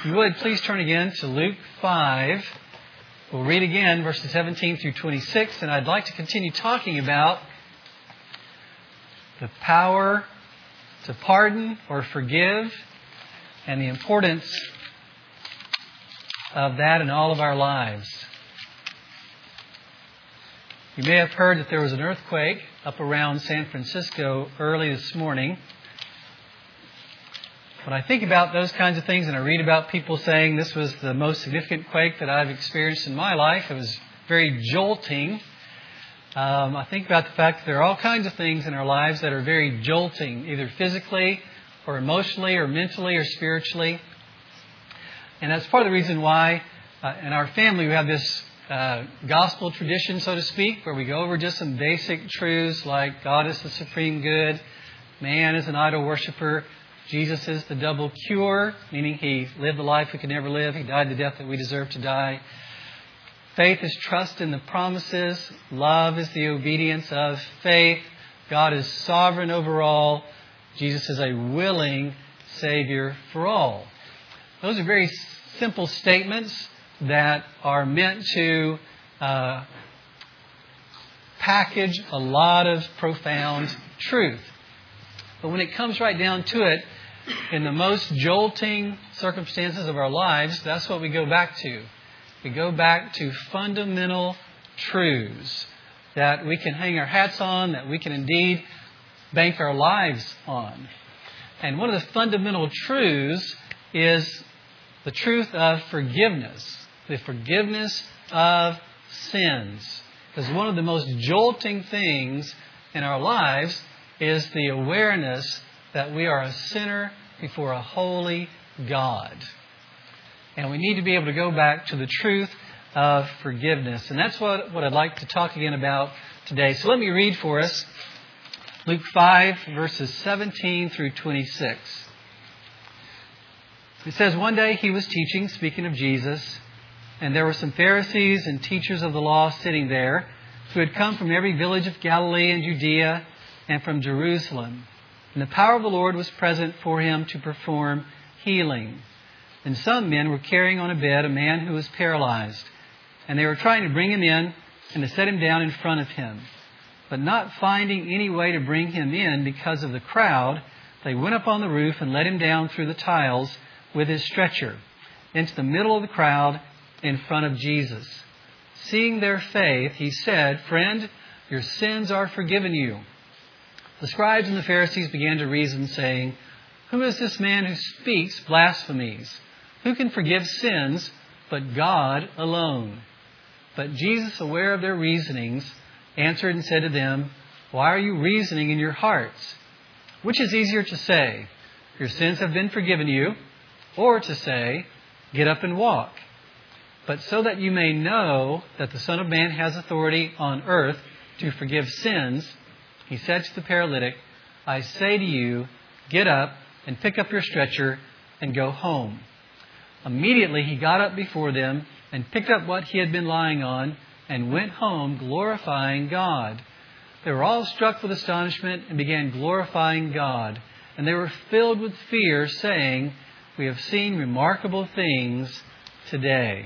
If you would, please turn again to Luke 5. We'll read again verses 17 through 26, and I'd like to continue talking about the power to pardon or forgive and the importance of that in all of our lives. You may have heard that there was an earthquake up around San Francisco early this morning. When I think about those kinds of things and I read about people saying this was the most significant quake that I've experienced in my life, it was very jolting. I think about the fact that there are all kinds of things in our lives that are very jolting, either physically or emotionally or mentally or spiritually. And that's part of the reason why in our family we have this gospel tradition, so to speak, where we go over just some basic truths like God is the supreme good, man is an idol worshiper, Jesus is the double cure, meaning He lived the life we could never live, He died the death that we deserve to die. Faith is trust in the promises. Love is the obedience of faith. God is sovereign over all. Jesus is a willing Savior for all. Those are very simple statements that are meant to package a lot of profound truth. But when it comes right down to it, in the most jolting circumstances of our lives, that's what we go back to. We go back to fundamental truths that we can hang our hats on, that we can indeed bank our lives on. And one of the fundamental truths is the truth of forgiveness, the forgiveness of sins. Because one of the most jolting things in our lives is the awareness that we are a sinner before a holy God. And we need to be able to go back to the truth of forgiveness. And that's what I'd like to talk again about today. So let me read for us Luke 5, verses 17 through 26. It says, "One day he was teaching, speaking of Jesus, and there were some Pharisees and teachers of the law sitting there who had come from every village of Galilee and Judea and from Jerusalem. And the power of the Lord was present for him to perform healing. And some men were carrying on a bed a man who was paralyzed. And they were trying to bring him in and to set him down in front of him. But not finding any way to bring him in because of the crowd, they went up on the roof and let him down through the tiles with his stretcher into the middle of the crowd in front of Jesus. Seeing their faith, he said, 'Friend, your sins are forgiven you.' The scribes and the Pharisees began to reason, saying, 'Who is this man who speaks blasphemies? Who can forgive sins but God alone?' But Jesus, aware of their reasonings, answered and said to them, 'Why are you reasoning in your hearts? Which is easier to say, your sins have been forgiven you, or to say, get up and walk? But so that you may know that the Son of Man has authority on earth to forgive sins,' he said to the paralytic, 'I say to you, get up and pick up your stretcher and go home.' Immediately he got up before them and picked up what he had been lying on and went home glorifying God. They were all struck with astonishment and began glorifying God. And they were filled with fear, saying, 'We have seen remarkable things today.'"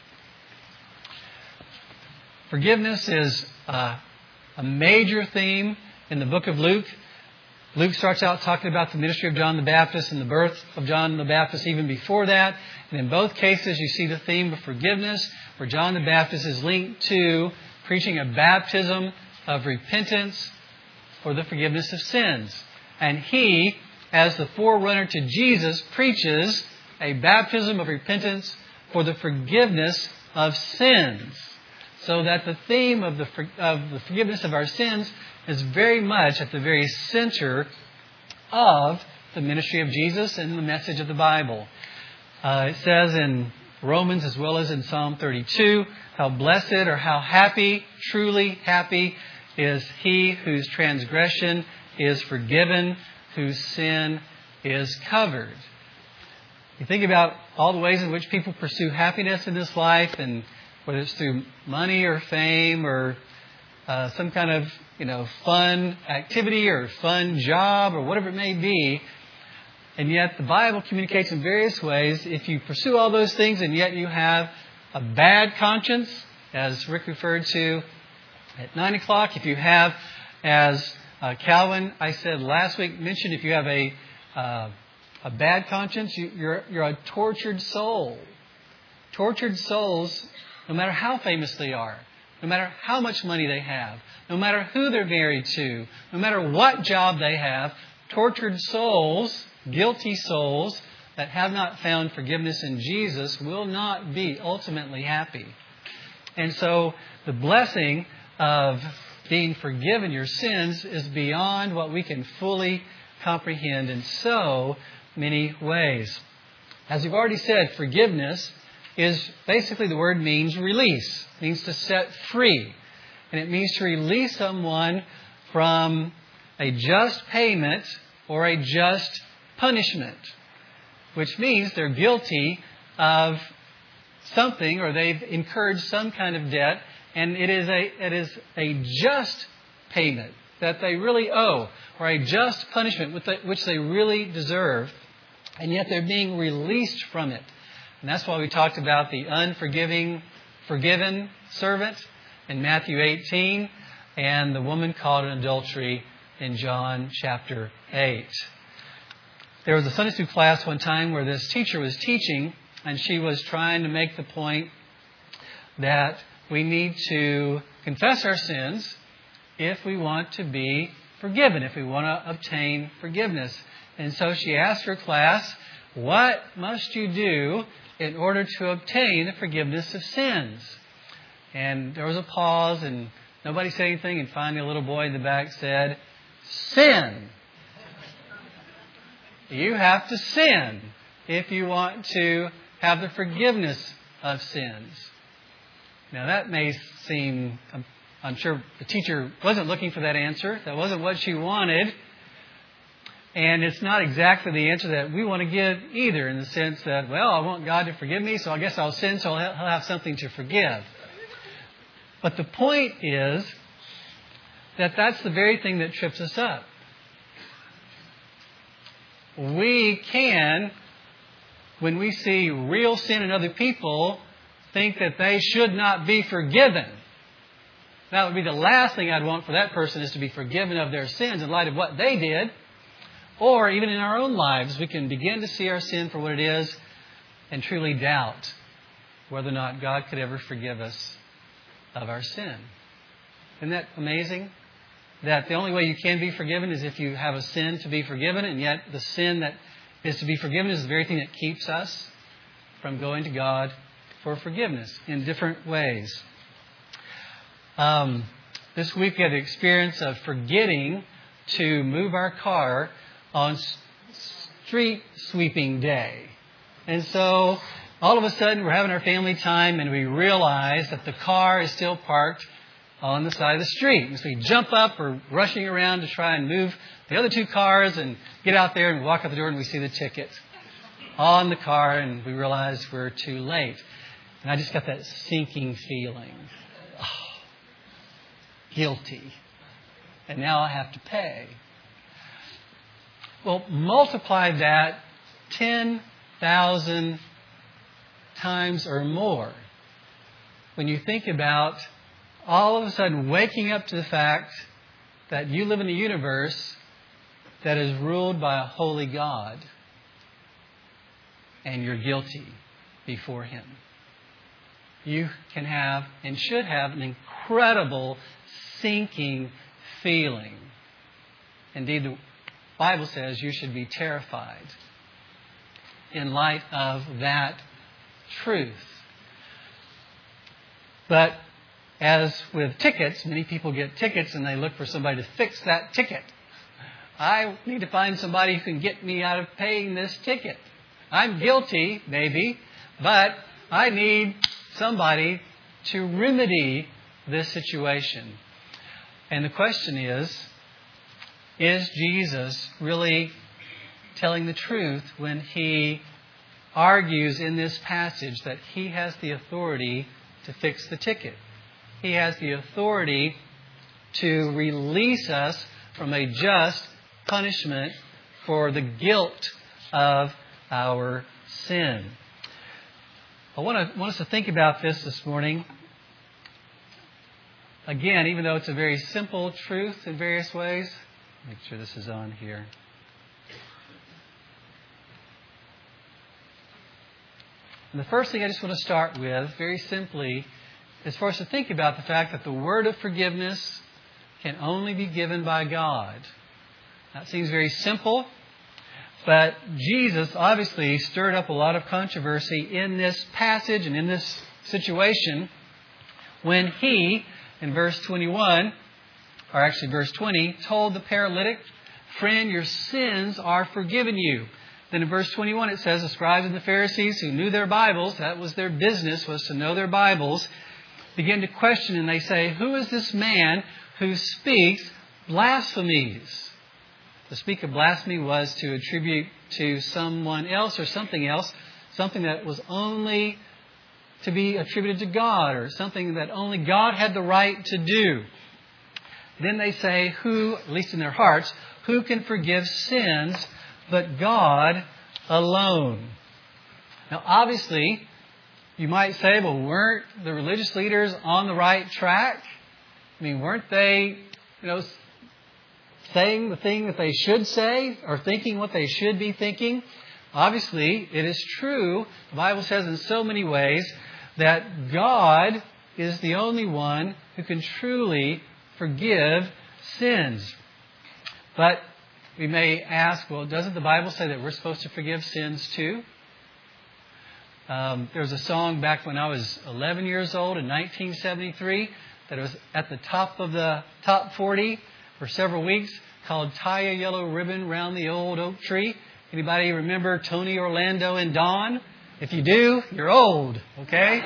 Forgiveness is a major theme in the book of Luke. Luke starts out talking about the ministry of John the Baptist and the birth of John the Baptist even before that. And in both cases, you see the theme of forgiveness, where John the Baptist is linked to preaching a baptism of repentance for the forgiveness of sins. And he, as the forerunner to Jesus, preaches a baptism of repentance for the forgiveness of sins. So that the theme of the forgiveness of our sins is very much at the very center of the ministry of Jesus and the message of the Bible. It says in Romans as well as in Psalm 32, how blessed or how happy, truly happy, is he whose transgression is forgiven, whose sin is covered. You think about all the ways in which people pursue happiness in this life, and whether it's through money or fame or some kind of fun activity or fun job or whatever it may be, And yet the Bible communicates in various ways. If you pursue all those things and yet you have a bad conscience, as Rick referred to at 9 o'clock, if you have, as Calvin, I said last week, mentioned, if you have a bad conscience, you're a tortured soul. Tortured souls, no matter how famous they are, no matter how much money they have, no matter who they're married to, no matter what job they have, tortured souls, guilty souls that have not found forgiveness in Jesus will not be ultimately happy. And so the blessing of being forgiven your sins is beyond what we can fully comprehend in so many ways. As we've already said, forgiveness is basically, the word means release. It means to set free. And it means to release someone from a just payment or a just punishment, which means they're guilty of something or they've incurred some kind of debt, and it is a just payment that they really owe, or a just punishment which they really deserve, and yet they're being released from it. And that's why we talked about the forgiven servant in Matthew 18 and the woman caught in adultery in John chapter 8. There was a Sunday school class one time where this teacher was teaching, and she was trying to make the point that we need to confess our sins if we want to be forgiven, if we want to obtain forgiveness. And so she asked her class, what must you do in order to obtain the forgiveness of sins? And there was a pause, and nobody said anything, and finally a little boy in the back said, sin. You have to sin if you want to have the forgiveness of sins. Now that may seem, I'm sure the teacher wasn't looking for that answer. That wasn't what she wanted. And it's not exactly the answer that we want to give either, in the sense that, well, I want God to forgive me, so I guess I'll sin so He'll have something to forgive. But the point is that that's the very thing that trips us up. We can, when we see real sin in other people, think that they should not be forgiven. That would be the last thing I'd want for that person, is to be forgiven of their sins in light of what they did. Or even in our own lives, we can begin to see our sin for what it is and truly doubt whether or not God could ever forgive us of our sin. Isn't that amazing? That the only way you can be forgiven is if you have a sin to be forgiven, and yet the sin that is to be forgiven is the very thing that keeps us from going to God for forgiveness in different ways. This week we had the experience of forgetting to move our car on street sweeping day. And so all of a sudden we're having our family time, and we realize that the car is still parked on the side of the street. And so we jump up, we're rushing around to try and move the other two cars and get out there, and we walk out the door and we see the ticket on the car, and we realize we're too late. And I just got that sinking feeling. Oh, guilty. And now I have to pay. Well, multiply that 10,000 times or more when you think about all of a sudden waking up to the fact that you live in a universe that is ruled by a holy God, and you're guilty before Him. You can have and should have an incredible sinking feeling. Indeed, the Bible says you should be terrified in light of that truth. But as with tickets, many people get tickets and they look for somebody to fix that ticket. I need to find somebody who can get me out of paying this ticket. I'm guilty, maybe, but I need somebody to remedy this situation. And the question is Jesus really telling the truth when He argues in this passage that He has the authority to fix the ticket? He has the authority to release us from a just punishment for the guilt of our sin. I want us to think about this morning. Again, even though it's a very simple truth in various ways. Make sure this is on here. And the first thing I just want to start with, very simply, is for us to think about the fact that the word of forgiveness can only be given by God. That seems very simple, but Jesus obviously stirred up a lot of controversy in this passage and in this situation when he, in verse 21, or actually verse 20, told the paralytic, "Friend, your sins are forgiven you." Then in verse 21 it says, the scribes and the Pharisees who knew their Bibles, that was their business, was to know their Bibles, begin to question, and they say, "Who is this man who speaks blasphemies?" To speak of blasphemy was to attribute to someone else or something else, something that was only to be attributed to God, or something that only God had the right to do. Then they say, who, at least in their hearts, who can forgive sins but God alone? Now, obviously, you might say, well, weren't the religious leaders on the right track? I mean, weren't they, saying the thing that they should say or thinking what they should be thinking? Obviously, it is true. The Bible says in so many ways that God is the only one who can truly forgive sins. But we may ask, well, doesn't the Bible say that we're supposed to forgive sins too? There was a song back when I was 11 years old in 1973 that was at the top of the top 40 for several weeks, called "Tie a Yellow Ribbon Round the Old Oak Tree." Anybody remember Tony Orlando and Dawn? If you do, you're old, okay?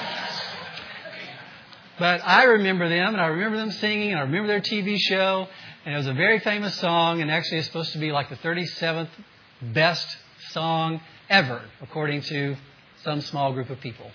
But I remember them, and I remember them singing, and I remember their TV show, and it was a very famous song, and actually it's supposed to be like the 37th best song ever, according to some small group of people.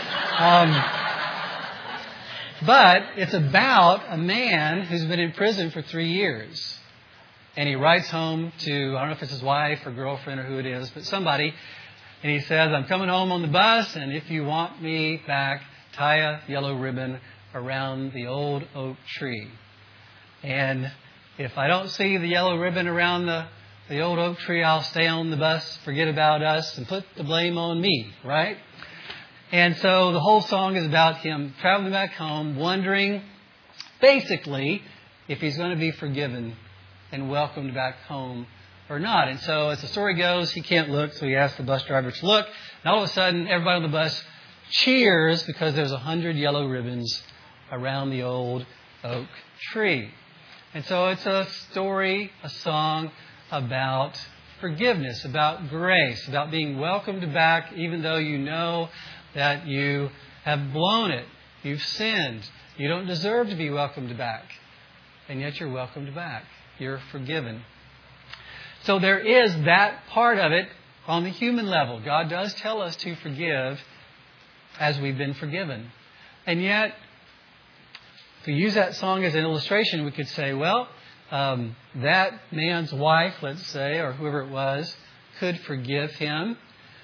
But it's about a man who's been in prison for 3 years. And he writes home to, I don't know if it's his wife or girlfriend or who it is, but somebody. And he says, "I'm coming home on the bus, and if you want me back, tie a yellow ribbon around the old oak tree. And if I don't see the yellow ribbon around the old oak tree, I'll stay on the bus, forget about us, and put the blame on me," right? And so the whole song is about him traveling back home, wondering, basically, if he's going to be forgiven and welcomed back home or not. And so as the story goes, he can't look, so he asks the bus driver to look. And all of a sudden, everybody on the bus cheers because there's 100 yellow ribbons around the old oak tree. And so it's a story, a song about forgiveness, about grace, about being welcomed back even though you know that you have blown it. You've sinned. You don't deserve to be welcomed back. And yet you're welcomed back. You're forgiven. So there is that part of it on the human level. God does tell us to forgive as we've been forgiven. And yet, if we use that song as an illustration, we could say, well, that man's wife, let's say, or whoever it was, could forgive him.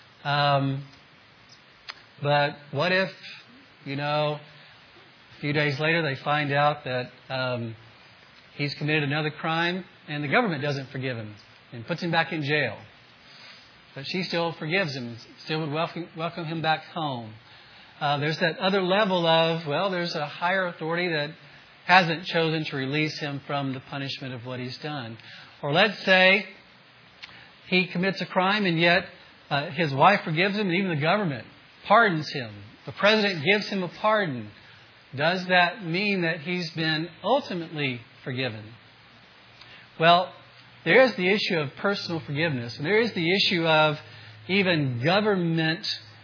But what if, a few days later they find out that he's committed another crime and the government doesn't forgive him and puts him back in jail? But she still forgives him, still would welcome him back home. There's that other level of, there's a higher authority that hasn't chosen to release him from the punishment of what he's done. Or let's say he commits a crime and yet his wife forgives him and even the government pardons him. The president gives him a pardon. Does that mean that he's been ultimately forgiven? Well, there is the issue of personal forgiveness. And there is the issue of even government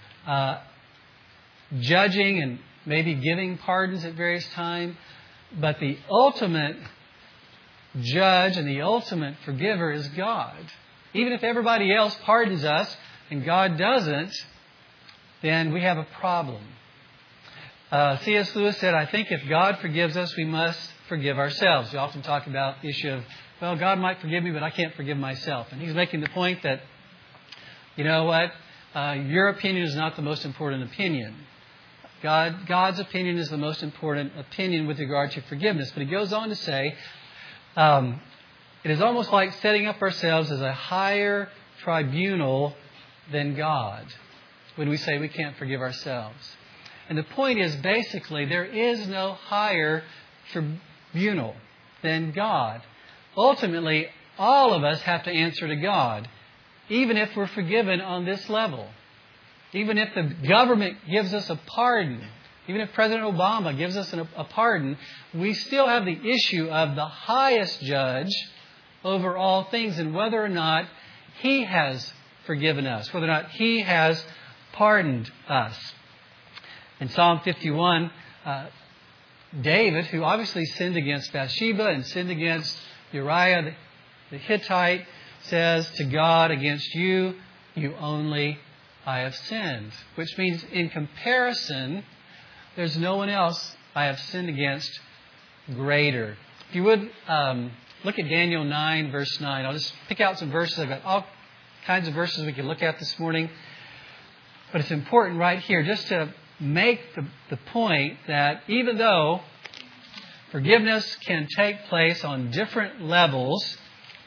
judging and maybe giving pardons at various times. But the ultimate judge and the ultimate forgiver is God. Even if everybody else pardons us and God doesn't, then we have a problem. C.S. Lewis said, "I think if God forgives us, we must forgive ourselves." We often talk about the issue of, God might forgive me, but I can't forgive myself. And he's making the point that you know what? Your opinion is not the most important opinion. God's opinion is the most important opinion with regard to forgiveness. But he goes on to say, it is almost like setting up ourselves as a higher tribunal than God when we say we can't forgive ourselves. And the point is, basically, there is no higher tribunal than God. Ultimately, all of us have to answer to God, even if we're forgiven on this level. Even if the government gives us a pardon, even if President Obama gives us a pardon, we still have the issue of the highest judge over all things and whether or not He has forgiven us, whether or not He has pardoned us. In Psalm 51, David, who obviously sinned against Bathsheba and sinned against Uriah the Hittite, says to God, against you, you only I have sinned. Which means in comparison, there's no one else I have sinned against greater. If you would look at Daniel 9, verse 9. I'll just pick out some verses. I've got all kinds of verses we can look at this morning. But it's important right here just to make the point that even though forgiveness can take place on different levels,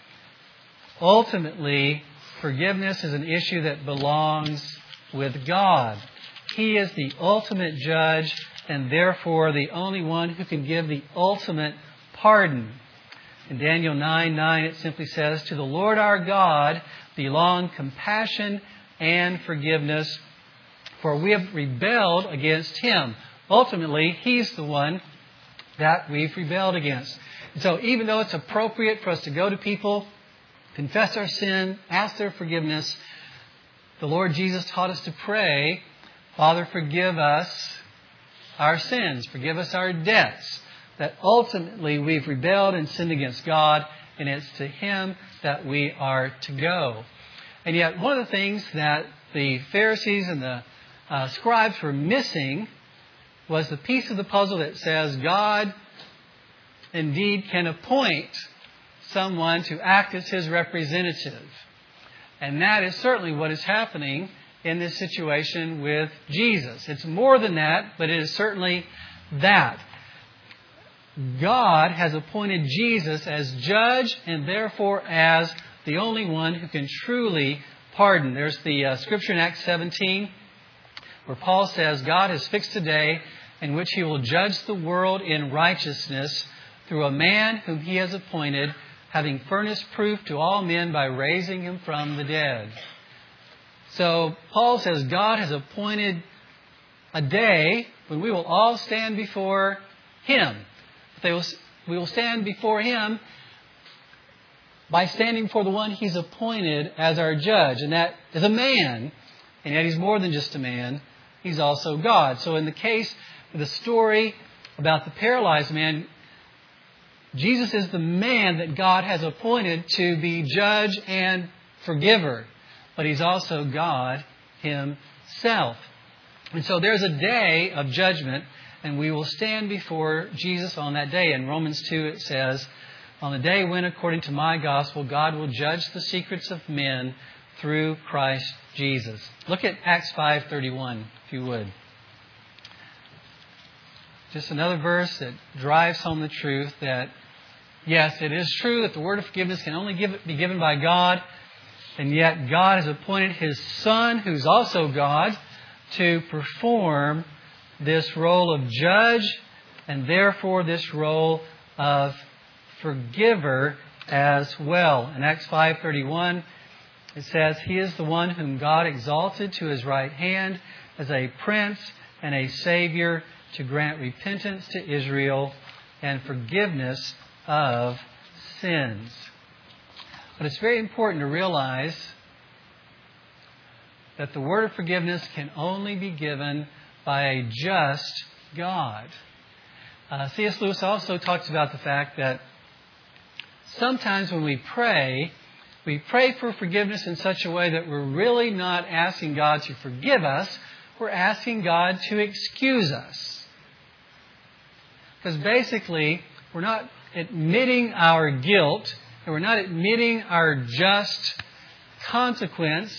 ultimately, forgiveness is an issue that belongs with God. He is the ultimate judge and therefore the only one who can give the ultimate pardon. In Daniel 9:9 it simply says, to the Lord our God belong compassion and forgiveness, for we have rebelled against Him. Ultimately, He's the one that we've rebelled against. And so even though it's appropriate for us to go to people, confess our sin, ask their forgiveness, the Lord Jesus taught us to pray, Father, forgive us our sins, forgive us our debts, that ultimately we've rebelled and sinned against God, and it's to Him that we are to go. And yet one of the things that the Pharisees and the scribes were missing was the piece of the puzzle that says God indeed can appoint someone to act as His representative. And that is certainly what is happening in this situation with Jesus. It's more than that, but it is certainly that. God has appointed Jesus as judge and therefore as the only one who can truly pardon. There's the scripture in Acts 17 where Paul says, God has fixed a day in which He will judge the world in righteousness through a man whom He has appointed, having furnished proof to all men by raising Him from the dead. So Paul says God has appointed a day when we will all stand before Him. We will stand before Him by standing before the one He's appointed as our judge. And that is a man. And yet He's more than just a man. He's also God. So in the case of the story about the paralyzed man, Jesus is the man that God has appointed to be judge and forgiver. But He's also God Himself. And so there's a day of judgment, and we will stand before Jesus on that day. In Romans 2 it says, on the day when, according to my gospel, God will judge the secrets of men through Christ Jesus. Look at Acts 5:31, if you would. Just another verse that drives home the truth that, yes, it is true that the word of forgiveness can only be given by God, and yet God has appointed His Son, who's also God, to perform this role of judge and therefore this role of forgiver as well. In Acts 5:31, it says, He is the one whom God exalted to His right hand as a prince and a savior to grant repentance to Israel and forgiveness of sins. But it's very important to realize that the word of forgiveness can only be given by a just God. C.S. Lewis also talks about the fact that sometimes when we pray for forgiveness in such a way that we're really not asking God to forgive us, we're asking God to excuse us. Because basically, we're not admitting our guilt, and we're not admitting our just consequence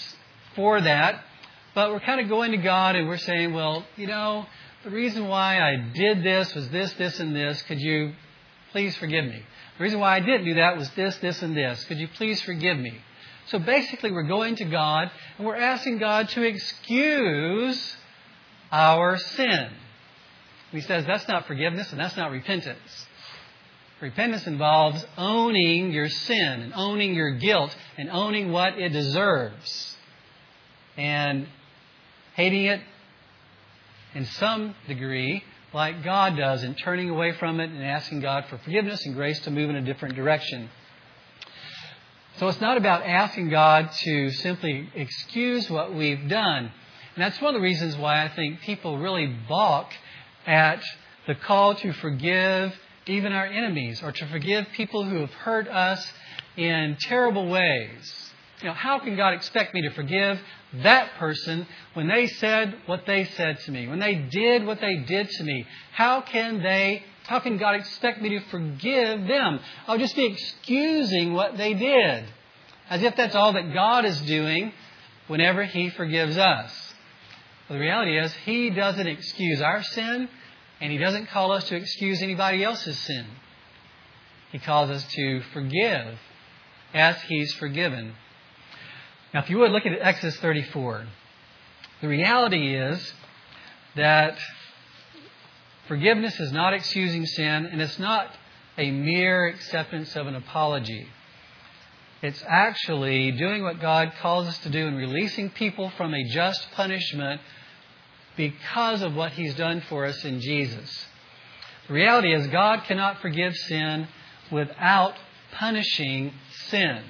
for that. But we're kind of going to God and we're saying, well, the reason why I did this was this, this, and this. Could you please forgive me? The reason why I didn't do that was this, this, and this. Could you please forgive me? So basically, we're going to God and we're asking God to excuse our sin. He says that's not forgiveness and that's not repentance. Repentance involves owning your sin and owning your guilt and owning what it deserves. And hating it in some degree like God does and turning away from it and asking God for forgiveness and grace to move in a different direction. So it's not about asking God to simply excuse what we've done. And that's one of the reasons why I think people really balk at the call to forgive even our enemies or to forgive people who have hurt us in terrible ways. How can God expect me to forgive that person when they said what they said to me, when they did what they did to me? How can God expect me to forgive them? I'll just be excusing what they did, as if that's all that God is doing whenever He forgives us. Well, the reality is He doesn't excuse our sin, and He doesn't call us to excuse anybody else's sin. He calls us to forgive as He's forgiven. Now, if you would, look at Exodus 34. The reality is that forgiveness is not excusing sin, and it's not a mere acceptance of an apology. It's actually doing what God calls us to do and releasing people from a just punishment because of what He's done for us in Jesus. The reality is God cannot forgive sin without punishing sin.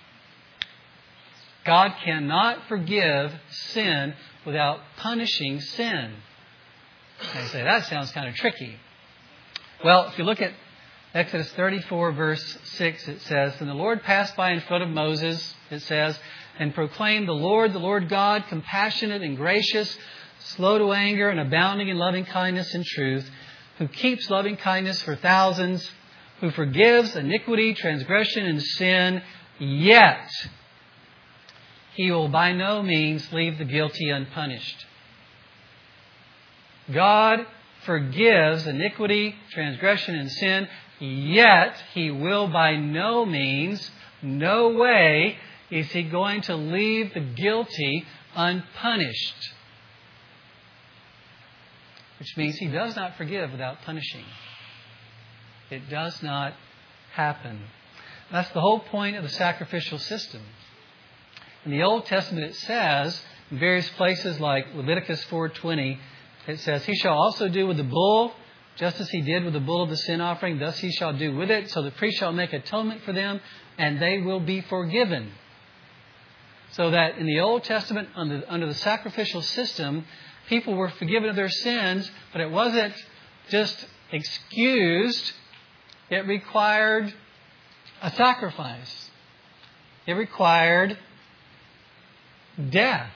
God cannot forgive sin without punishing sin. And you say, that sounds kind of tricky. Well, if you look at Exodus 34, verse 6, it says, "And the Lord passed by in front of Moses," it says, "and proclaimed, the Lord God, compassionate and gracious, slow to anger and abounding in loving kindness and truth, who keeps loving kindness for thousands, who forgives iniquity, transgression, and sin, yet He will by no means leave the guilty unpunished." God forgives iniquity, transgression, and sin, yet He will by no means, no way, is He going to leave the guilty unpunished. Which means He does not forgive without punishing. It does not happen. That's the whole point of the sacrificial system. In the Old Testament it says, in various places like Leviticus 4:20, it says, "He shall also do with the bull, just as he did with the bull of the sin offering, thus he shall do with it. So the priest shall make atonement for them, and they will be forgiven." So that in the Old Testament, under the sacrificial system, people were forgiven of their sins, but it wasn't just excused. It required a sacrifice. It required death.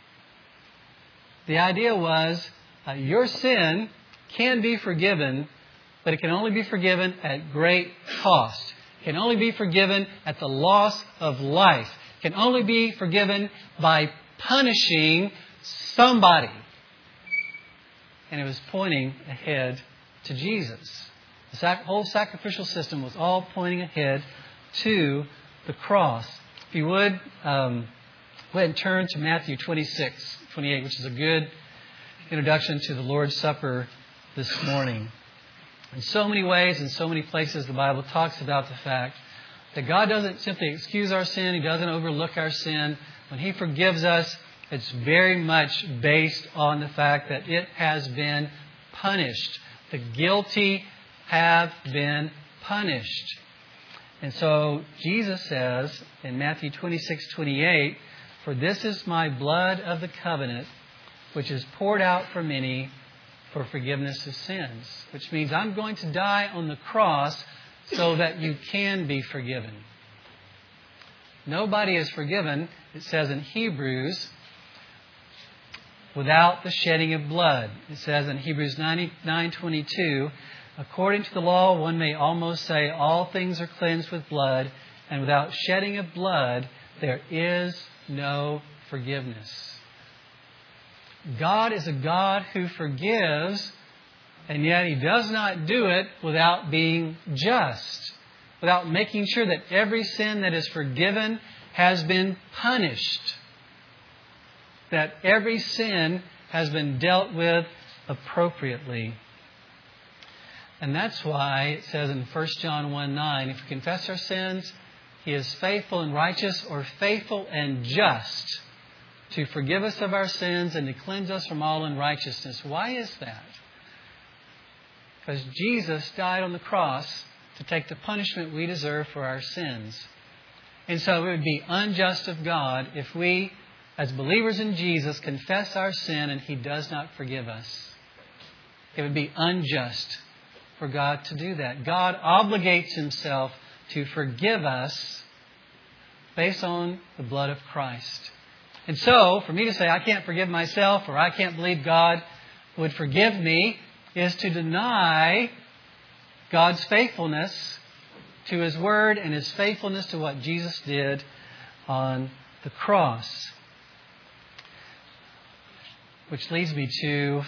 The idea was your sin can be forgiven, but it can only be forgiven at great cost. It can only be forgiven at the loss of life. It can only be forgiven by punishing somebody. And it was pointing ahead to Jesus. The whole sacrificial system was all pointing ahead to the cross. If you would, go ahead and turn to Matthew 26:28, which is a good introduction to the Lord's Supper this morning. In so many ways, in so many places, the Bible talks about the fact that God doesn't simply excuse our sin. He doesn't overlook our sin. When He forgives us, it's very much based on the fact that it has been punished. The guilty have been punished. And so Jesus says in Matthew 26:28, "For this is my blood of the covenant, which is poured out for many for forgiveness of sins." Which means I'm going to die on the cross so that you can be forgiven. Nobody is forgiven, it says in Hebrews, without the shedding of blood. It says in Hebrews 9:22, "According to the law, one may almost say all things are cleansed with blood, and without shedding of blood, there is no forgiveness. God is a God who forgives, and yet He does not do it without being just, without making sure that every sin that is forgiven has been punished, that every sin has been dealt with appropriately. And that's why it says in 1 John 1:9, if we confess our sins, He is faithful and righteous, or faithful and just, to forgive us of our sins and to cleanse us from all unrighteousness. Why is that? Because Jesus died on the cross to take the punishment we deserve for our sins. And so it would be unjust of God if we, as believers in Jesus, confess our sin and He does not forgive us. It would be unjust for God to do that. God obligates Himself to forgive us based on the blood of Christ. And so, for me to say I can't forgive myself or I can't believe God would forgive me is to deny God's faithfulness to His Word and His faithfulness to what Jesus did on the cross. Which leads me to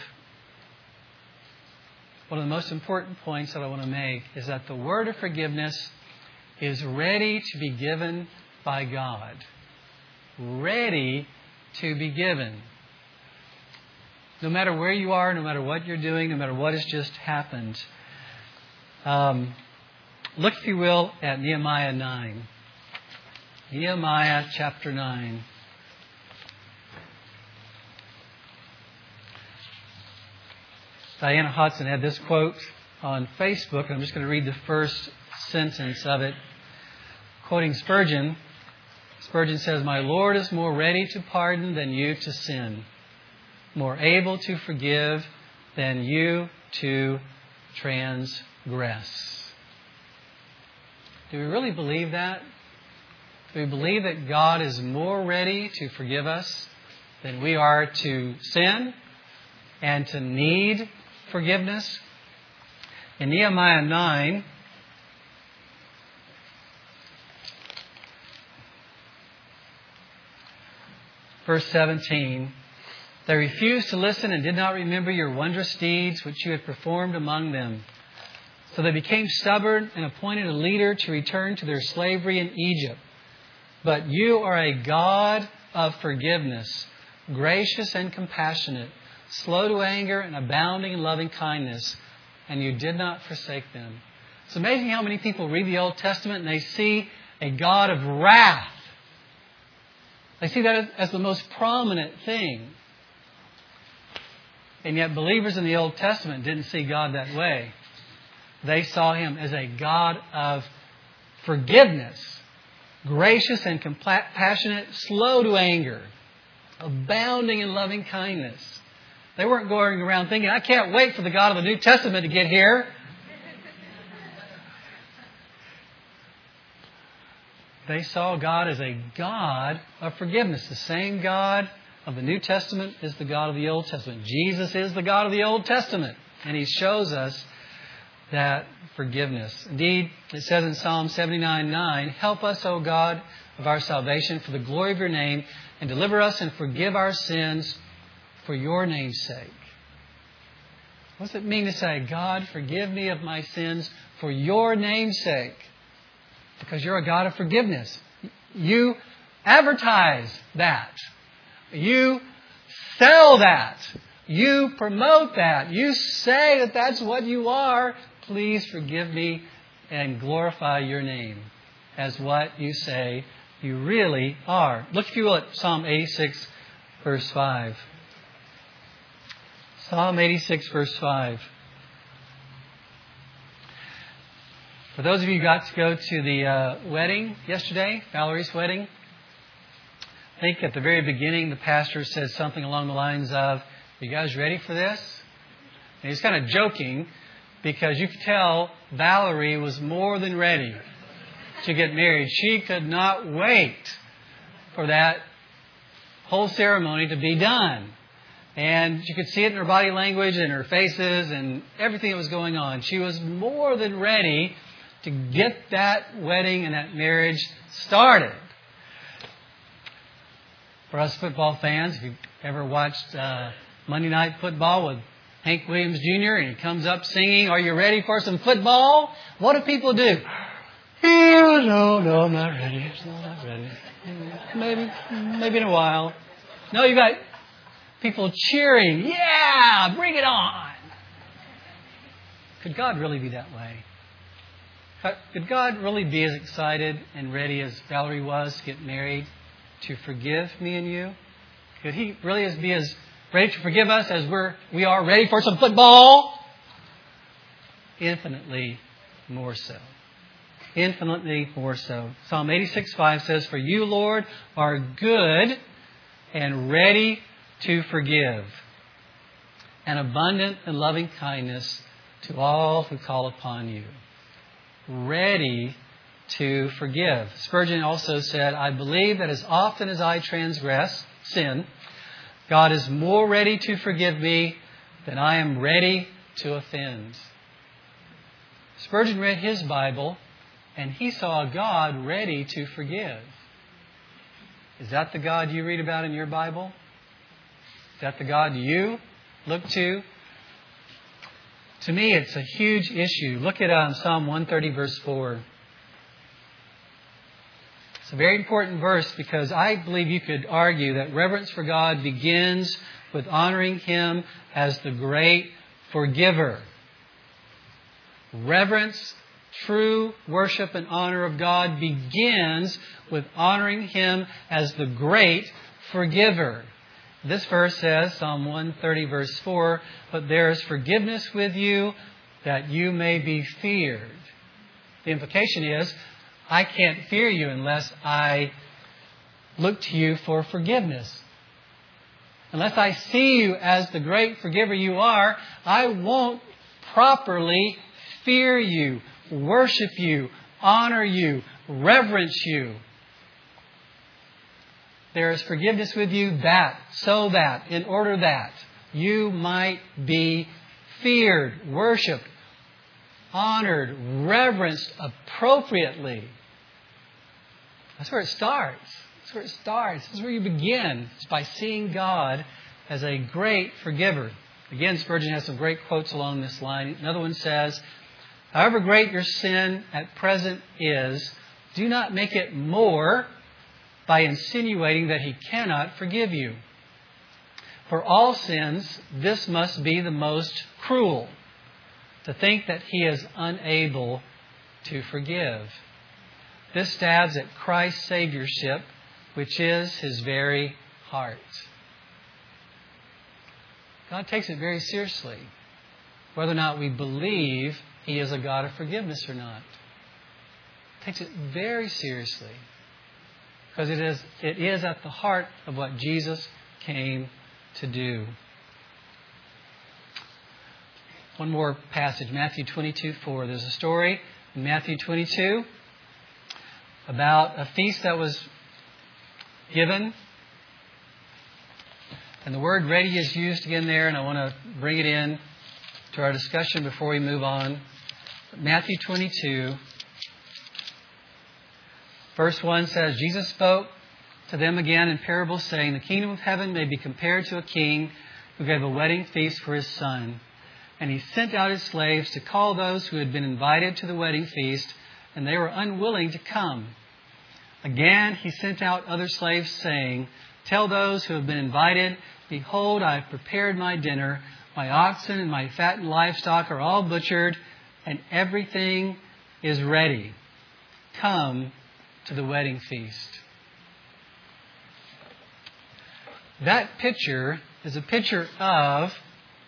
one of the most important points that I want to make is that the word of forgiveness is ready to be given by God. Ready to be given. No matter where you are, no matter what you're doing, no matter what has just happened. Look, if you will, at Nehemiah 9. Nehemiah chapter 9. Diana Hodson had this quote on Facebook, and I'm just going to read the first sentence of it. Quoting Spurgeon, Spurgeon says, "My Lord is more ready to pardon than you to sin, more able to forgive than you to transgress." Do we really believe that? Do we believe that God is more ready to forgive us than we are to sin and to need forgiveness? In Nehemiah 9, verse 17, "They refused to listen and did not remember your wondrous deeds which you had performed among them. So they became stubborn and appointed a leader to return to their slavery in Egypt. But you are a God of forgiveness, gracious and compassionate, slow to anger and abounding in loving kindness, and you did not forsake them." It's amazing how many people read the Old Testament and they see a God of wrath. They see that as the most prominent thing. And yet believers in the Old Testament didn't see God that way. They saw Him as a God of forgiveness, gracious and compassionate, slow to anger, abounding in loving kindness. They weren't going around thinking, I can't wait for the God of the New Testament to get here. They saw God as a God of forgiveness. The same God of the New Testament is the God of the Old Testament. Jesus is the God of the Old Testament. And He shows us that forgiveness. Indeed, it says in Psalm 79:9, "Help us, O God of our salvation, for the glory of your name, and deliver us and forgive our sins for your name's sake." What does it mean to say, God, forgive me of my sins for your name's sake? Because you're a God of forgiveness. You advertise that. You sell that. You promote that. You say that that's what you are. Please forgive me and glorify your name as what you say you really are. Look, if you will, at Psalm 86, verse 5. Psalm 86, verse 5. For those of you who got to go to the wedding yesterday, Valerie's wedding, I think at the very beginning the pastor said something along the lines of, "Are you guys ready for this?" And he's kind of joking because you could tell Valerie was more than ready to get married. She could not wait for that whole ceremony to be done. And you could see it in her body language and her faces and everything that was going on. She was more than ready to get that wedding and that marriage started. For us football fans, if you've ever watched Monday Night Football with Hank Williams Jr. and he comes up singing, "Are you ready for some football?" What do people do? No, I'm not ready. I'm not ready. Maybe in a while. No, you got people cheering. Yeah, bring it on. Could God really be that way? Could God really be as excited and ready as Valerie was to get married, to forgive me and you? Could He really be as ready to forgive us as we are ready for some football? Infinitely more so. Infinitely more so. Psalm 86:5 says, "For you, Lord, are good and ready to forgive, and abundant in loving kindness to all who call upon you." Ready to forgive. Spurgeon also said, "I believe that as often as I transgress, sin, God is more ready to forgive me than I am ready to offend." Spurgeon read his Bible and he saw a God ready to forgive. Is that the God you read about in your Bible? Is that the God you look to? To me, it's a huge issue. Look at Psalm 130, verse 4. It's a very important verse because I believe you could argue that reverence for God begins with honoring Him as the great forgiver. Reverence, true worship and honor of God begins with honoring Him as the great forgiver. This verse says, Psalm 130, verse 4, "But there is forgiveness with you, that you may be feared." The implication is, I can't fear you unless I look to you for forgiveness. Unless I see you as the great forgiver you are, I won't properly fear you, worship you, honor you, reverence you. There is forgiveness with you so that, in order that you might be feared, worshipped, honored, reverenced appropriately. That's where it starts. That's where it starts. This is where you begin. It's by seeing God as a great forgiver. Again, Spurgeon has some great quotes along this line. Another one says, "However great your sin at present is, do not make it more by insinuating that He cannot forgive you. For all sins, this must be the most cruel, to think that He is unable to forgive." This stabs at Christ's Saviorship, which is His very heart. God takes it very seriously, whether or not we believe He is a God of forgiveness or not. He takes it very seriously. Because it is at the heart of what Jesus came to do. One more passage, Matthew 22:4. There's a story in Matthew 22 about a feast that was given. And the word ready is used again there, and I want to bring it in to our discussion before we move on. Matthew 22. Verse 1 says, "Jesus spoke to them again in parables, saying, The kingdom of heaven may be compared to a king who gave a wedding feast for his son. And he sent out his slaves to call those who had been invited to the wedding feast, and they were unwilling to come. Again, he sent out other slaves, saying, Tell those who have been invited, Behold, I have prepared my dinner. My oxen and my fattened livestock are all butchered, and everything is ready. Come to the wedding feast." That picture is a picture of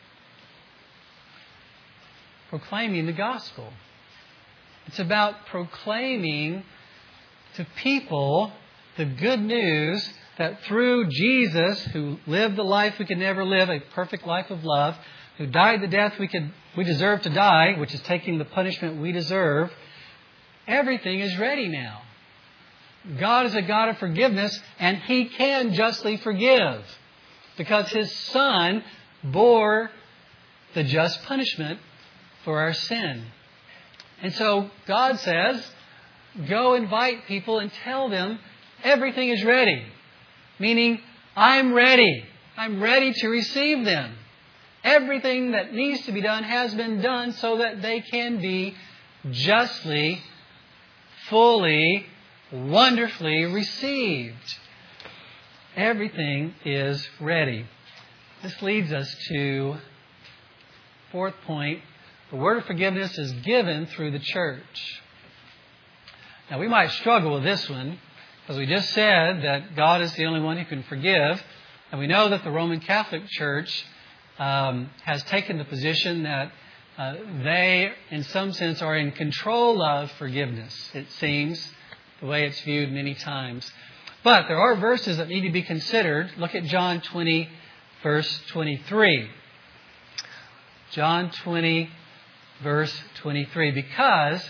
proclaiming the gospel. It's about proclaiming to people the good news that through Jesus, who lived the life we could never live, a perfect life of love, who died the death we deserve to die, which is taking the punishment we deserve, everything is ready now. God is a God of forgiveness, and He can justly forgive because His Son bore the just punishment for our sin. And so God says, go invite people and tell them everything is ready. Meaning, I'm ready. I'm ready to receive them. Everything that needs to be done has been done so that they can be justly, fully, wonderfully received. Everything is ready. This leads us to fourth point. The word of forgiveness is given through the church. Now we might struggle with this one because we just said that God is the only one who can forgive. And we know that the Roman Catholic Church has taken the position that they, in some sense, are in control of forgiveness. It seems the way it's viewed many times. But there are verses that need to be considered. Look at John 20, verse 23. John 20, verse 23. Because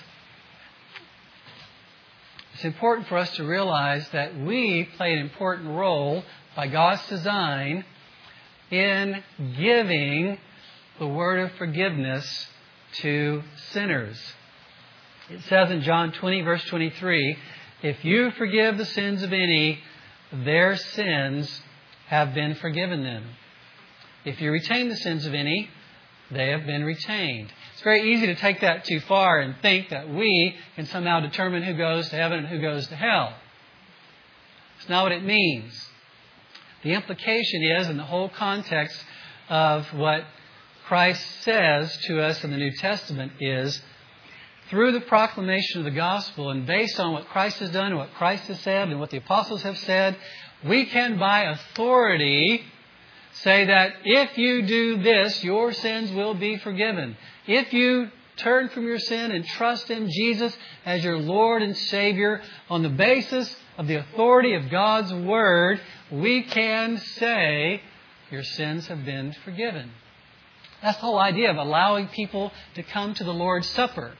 it's important for us to realize that we play an important role by God's design in giving the word of forgiveness to sinners. It says in John 20, verse 23, if you forgive the sins of any, their sins have been forgiven them. If you retain the sins of any, they have been retained. It's very easy to take that too far and think that we can somehow determine who goes to heaven and who goes to hell. It's not what it means. The implication is, in the whole context of what Christ says to us in the New Testament, is through the proclamation of the gospel and based on what Christ has done and what Christ has said and what the apostles have said, we can by authority say that if you do this, your sins will be forgiven. If you turn from your sin and trust in Jesus as your Lord and Savior on the basis of the authority of God's Word, we can say your sins have been forgiven. That's the whole idea of allowing people to come to the Lord's Supper.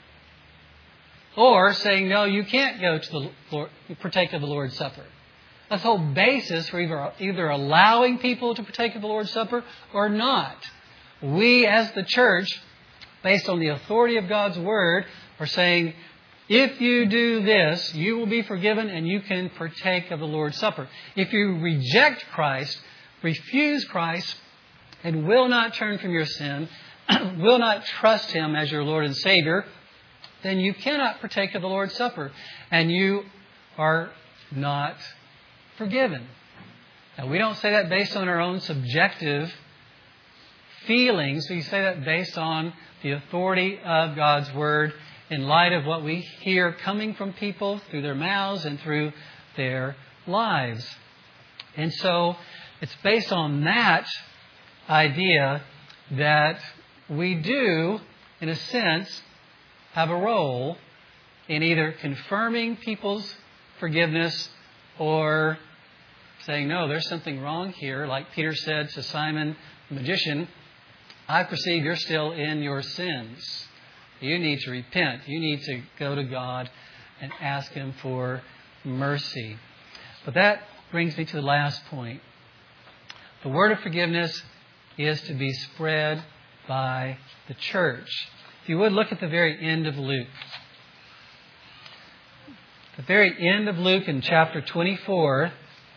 Or saying, no, you can't go to the Lord, partake of the Lord's Supper. That's the whole basis for either allowing people to partake of the Lord's Supper or not. We as the church, based on the authority of God's Word, are saying, if you do this, you will be forgiven and you can partake of the Lord's Supper. If you reject Christ, refuse Christ, and will not turn from your sin, will not trust Him as your Lord and Savior, then you cannot partake of the Lord's Supper, and you are not forgiven. Now, we don't say that based on our own subjective feelings. We say that based on the authority of God's Word in light of what we hear coming from people through their mouths and through their lives. And so it's based on that idea that we do, in a sense, have a role in either confirming people's forgiveness or saying, no, there's something wrong here. Like Peter said to Simon the magician, I perceive you're still in your sins. You need to repent. You need to go to God and ask Him for mercy. But that brings me to the last point. The word of forgiveness is to be spread by the church. If you would, look at the very end of Luke. The very end of Luke in chapter 24,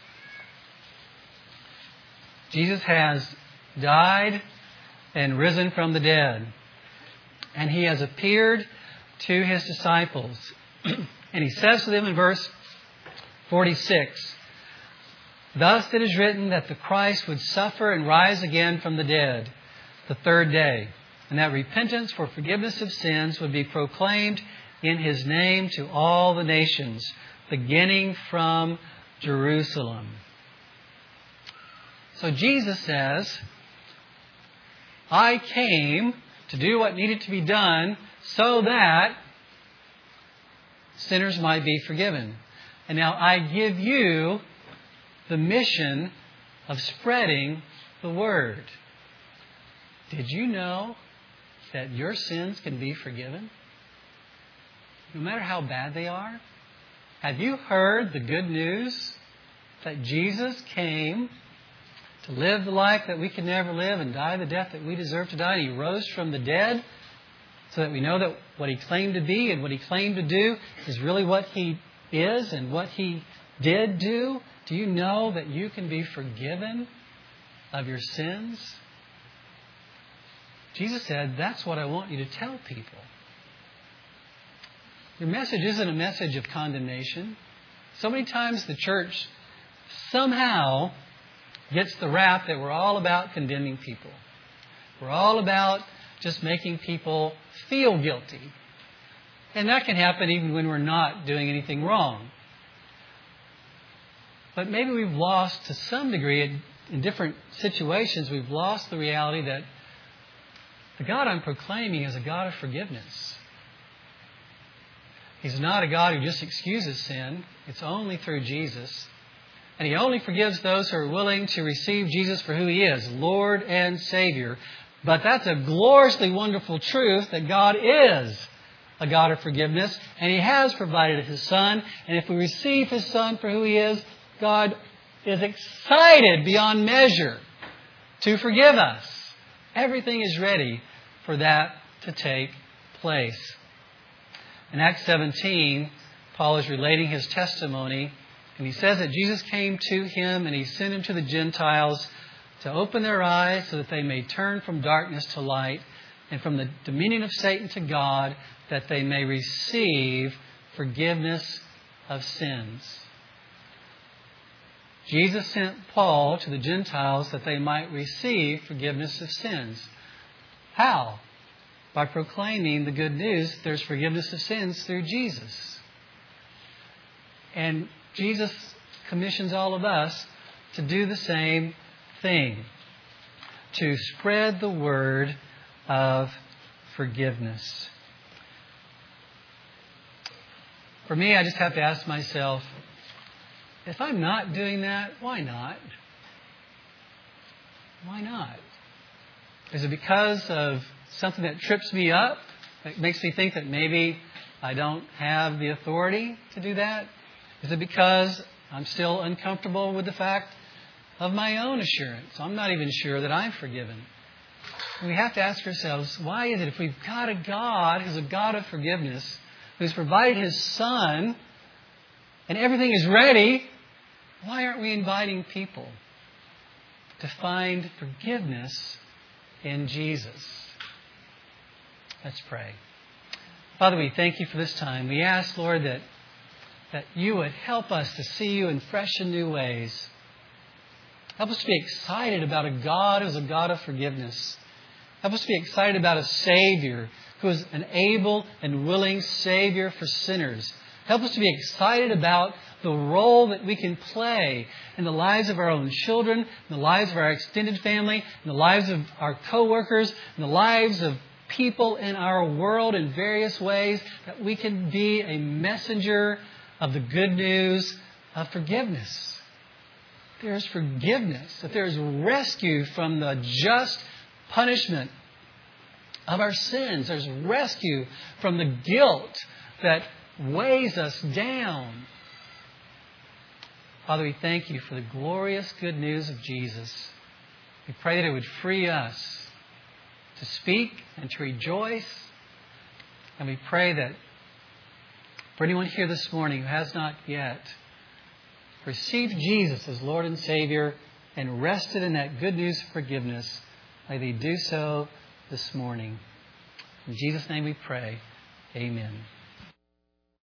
Jesus has died and risen from the dead. And He has appeared to His disciples. And He says to them in verse 46, thus it is written that the Christ would suffer and rise again from the dead the third day, and that repentance for forgiveness of sins would be proclaimed in His name to all the nations, beginning from Jerusalem. So Jesus says, I came to do what needed to be done so that sinners might be forgiven. And now I give you the mission of spreading the word. Did you know that your sins can be forgiven? No matter how bad they are? Have you heard the good news that Jesus came to live the life that we could never live and die the death that we deserve to die? And He rose from the dead so that we know that what He claimed to be and what He claimed to do is really what He is and what He did do? Do you know that you can be forgiven of your sins? Jesus said, that's what I want you to tell people. Your message isn't a message of condemnation. So many times the church somehow gets the rap that we're all about condemning people. We're all about just making people feel guilty. And that can happen even when we're not doing anything wrong. But maybe we've lost, to some degree, in different situations, we've lost the reality that the God I'm proclaiming is a God of forgiveness. He's not a God who just excuses sin. It's only through Jesus. And He only forgives those who are willing to receive Jesus for who He is, Lord and Savior. But that's a gloriously wonderful truth that God is a God of forgiveness, and He has provided His Son. And if we receive His Son for who He is, God is excited beyond measure to forgive us. Everything is ready for that to take place. In Acts 17, Paul is relating his testimony, and he says that Jesus came to him and He sent Him to the Gentiles to open their eyes so that they may turn from darkness to light and from the dominion of Satan to God, that they may receive forgiveness of sins. Jesus sent Paul to the Gentiles that they might receive forgiveness of sins. How? By proclaiming the good news that there's forgiveness of sins through Jesus. And Jesus commissions all of us to do the same thing, to spread the word of forgiveness. For me, I just have to ask myself, if I'm not doing that, why not? Why not? Is it because of something that trips me up, that makes me think that maybe I don't have the authority to do that? Is it because I'm still uncomfortable with the fact of my own assurance? I'm not even sure that I'm forgiven. And we have to ask ourselves, why is it, if we've got a God who's a God of forgiveness, who's provided His Son, and everything is ready, why aren't we inviting people to find forgiveness in Jesus? Let's pray. Father, we thank You for this time. We ask, Lord, that You would help us to see You in fresh and new ways. Help us to be excited about a God who's a God of forgiveness. Help us to be excited about a Savior who is an able and willing Savior for sinners. Help us to be excited about the role that we can play in the lives of our own children, in the lives of our extended family, in the lives of our co-workers, in the lives of people in our world in various ways, that we can be a messenger of the good news of forgiveness. There is forgiveness, that there is rescue from the just punishment of our sins. There's rescue from the guilt that weighs us down. Father, we thank You for the glorious good news of Jesus. We pray that it would free us to speak and to rejoice. And we pray that for anyone here this morning who has not yet received Jesus as Lord and Savior and rested in that good news of forgiveness, may they do so this morning. In Jesus' name we pray. Amen.